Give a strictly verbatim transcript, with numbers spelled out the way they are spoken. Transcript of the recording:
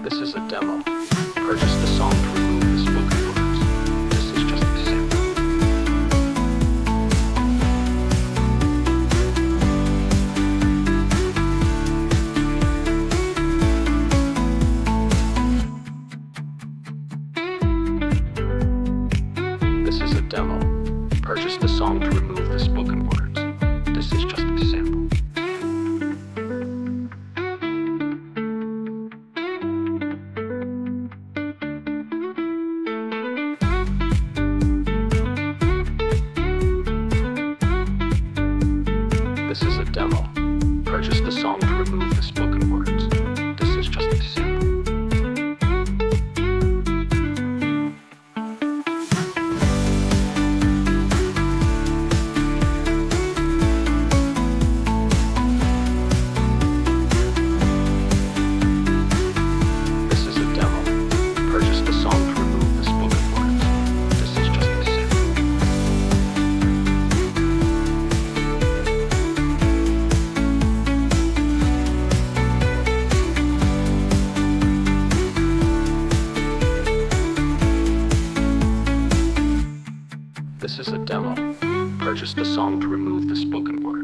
This is a demo. Purchase the song to remove the spoken words. This is just a sample. This is a demo. Purchase the song to remove the spoken words. This is just a sample. This is a demo. Purchase the song to remove the spoken words. This is just a sample. This is a demo. Purchase the song to remove the spoken words. This is just a sample. This is a demo. Purchase the song to remove the spoken word.